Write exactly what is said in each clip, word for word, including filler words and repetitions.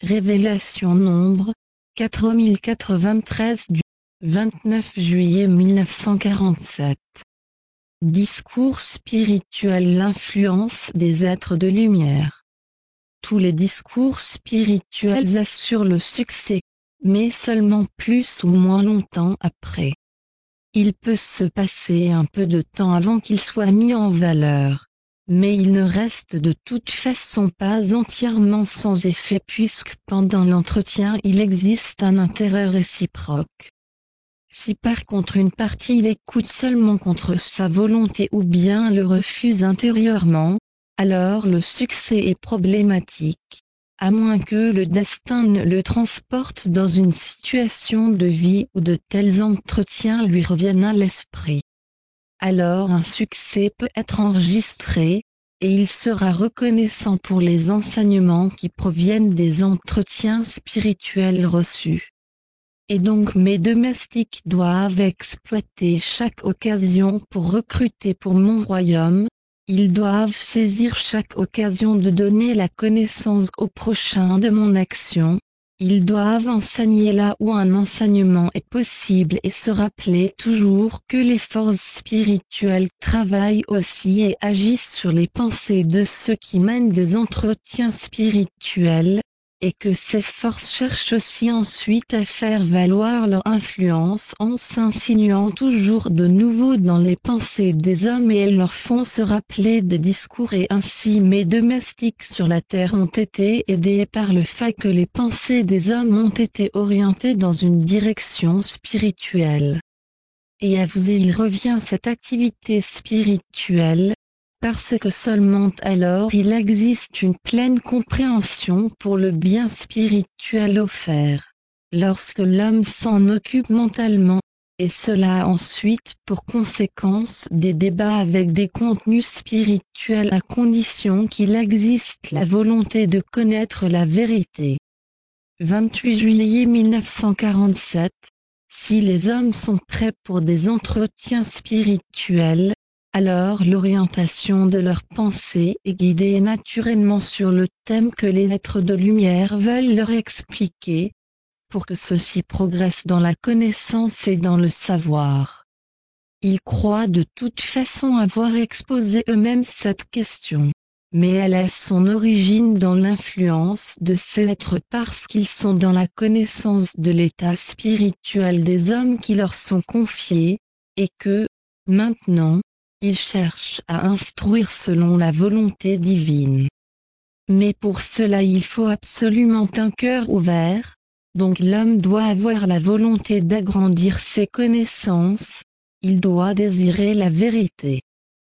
Révélation Nombre, quatre mille quatre-vingt-treize du vingt-neuf juillet mille neuf cent quarante-sept. Discours spirituel. L'influence des êtres de lumière. Tous les discours spirituels assurent le succès, mais seulement plus ou moins longtemps après. Il peut se passer un peu de temps avant qu'il soit mis en valeur, mais il ne reste de toute façon pas entièrement sans effet puisque pendant l'entretien il existe un intérêt réciproque. Si par contre une partie l'écoute seulement contre sa volonté ou bien le refuse intérieurement, alors le succès est problématique, à moins que le destin ne le transporte dans une situation de vie où de tels entretiens lui reviennent à l'esprit. Alors un succès peut être enregistré, et il sera reconnaissant pour les enseignements qui proviennent des entretiens spirituels reçus. Et donc mes domestiques doivent exploiter chaque occasion pour recruter pour mon royaume, ils doivent saisir chaque occasion de donner la connaissance au prochain de mon action, ils doivent enseigner là où un enseignement est possible et se rappeler toujours que les forces spirituelles travaillent aussi et agissent sur les pensées de ceux qui mènent des entretiens spirituels, et que ces forces cherchent aussi ensuite à faire valoir leur influence en s'insinuant toujours de nouveau dans les pensées des hommes et elles leur font se rappeler des discours et ainsi mes domestiques sur la terre ont été aidés par le fait que les pensées des hommes ont été orientées dans une direction spirituelle. Et à vous et il revient cette activité spirituelle, parce que seulement alors il existe une pleine compréhension pour le bien spirituel offert. Lorsque l'homme s'en occupe mentalement, et cela a ensuite pour conséquence des débats avec des contenus spirituels à condition qu'il existe la volonté de connaître la vérité. vingt-huit juillet mille neuf cent quarante-sept. Si les hommes sont prêts pour des entretiens spirituels, alors l'orientation de leurs pensées est guidée naturellement sur le thème que les êtres de lumière veulent leur expliquer, pour que ceux-ci progressent dans la connaissance et dans le savoir. Ils croient de toute façon avoir exposé eux-mêmes cette question, mais elle a son origine dans l'influence de ces êtres parce qu'ils sont dans la connaissance de l'état spirituel des hommes qui leur sont confiés, et que, maintenant, ils cherchent à instruire selon la volonté divine. Mais pour cela il faut absolument un cœur ouvert, donc l'homme doit avoir la volonté d'agrandir ses connaissances, il doit désirer la vérité.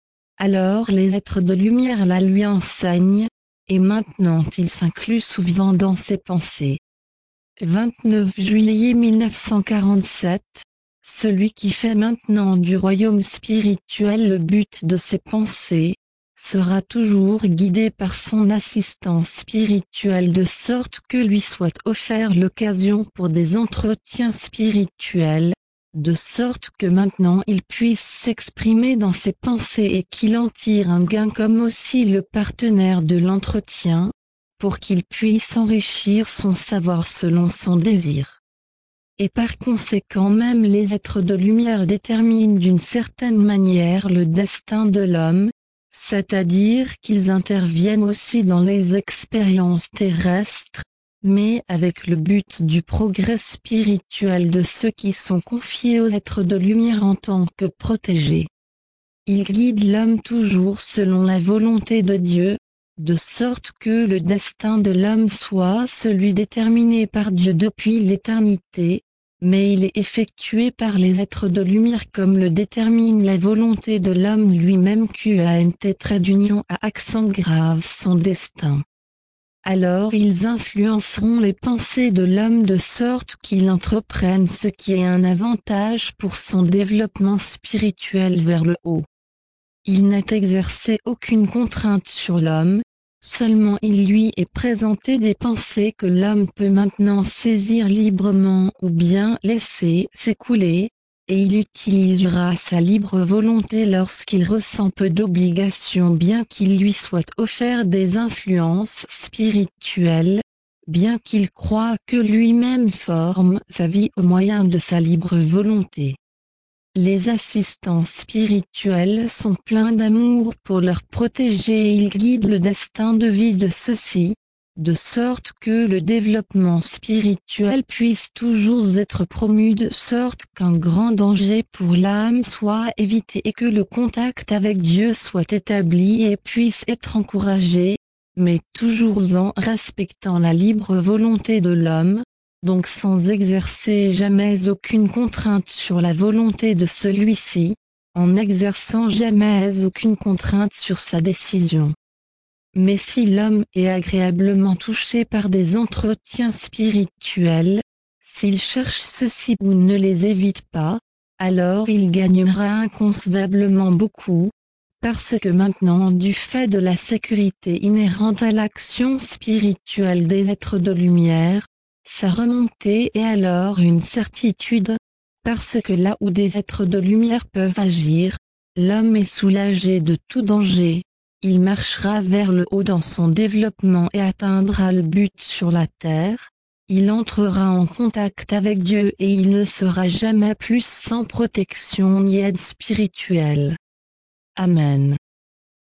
Alors les êtres de lumière la lui enseignent, et maintenant il s'inclut souvent dans ses pensées. vingt-neuf juillet mille neuf cent quarante-sept. Celui qui fait maintenant du royaume spirituel le but de ses pensées, sera toujours guidé par son assistant spirituel de sorte que lui soit offert l'occasion pour des entretiens spirituels, de sorte que maintenant il puisse s'exprimer dans ses pensées et qu'il en tire un gain comme aussi le partenaire de l'entretien, pour qu'il puisse enrichir son savoir selon son désir. Et par conséquent même les êtres de lumière déterminent d'une certaine manière le destin de l'homme, c'est-à-dire qu'ils interviennent aussi dans les expériences terrestres, mais avec le but du progrès spirituel de ceux qui sont confiés aux êtres de lumière en tant que protégés. Ils guident l'homme toujours selon la volonté de Dieu, de sorte que le destin de l'homme soit celui déterminé par Dieu depuis l'éternité, mais il est effectué par les êtres de lumière comme le détermine la volonté de l'homme lui-même Q A N T trait d'union à accent grave son destin. Alors ils influenceront les pensées de l'homme de sorte qu'il entreprenne ce qui est un avantage pour son développement spirituel vers le haut. Il n'a exercé aucune contrainte sur l'homme, seulement il lui est présenté des pensées que l'homme peut maintenant saisir librement ou bien laisser s'écouler, et il utilisera sa libre volonté lorsqu'il ressent peu d'obligations bien qu'il lui soit offert des influences spirituelles, bien qu'il croie que lui-même forme sa vie au moyen de sa libre volonté. Les assistants spirituels sont pleins d'amour pour leur protégé et ils guident le destin de vie de ceux-ci, de sorte que le développement spirituel puisse toujours être promu de sorte qu'un grand danger pour l'âme soit évité et que le contact avec Dieu soit établi et puisse être encouragé, mais toujours en respectant la libre volonté de l'homme, donc sans exercer jamais aucune contrainte sur la volonté de celui-ci, en n'exerçant jamais aucune contrainte sur sa décision. Mais si l'homme est agréablement touché par des entretiens spirituels, s'il cherche ceux-ci ou ne les évite pas, alors il gagnera inconcevablement beaucoup, parce que maintenant du fait de la sécurité inhérente à l'action spirituelle des êtres de lumière, sa remontée est alors une certitude, parce que là où des êtres de lumière peuvent agir, l'homme est soulagé de tout danger, il marchera vers le haut dans son développement et atteindra le but sur la terre, il entrera en contact avec Dieu et il ne sera jamais plus sans protection ni aide spirituelle. Amen.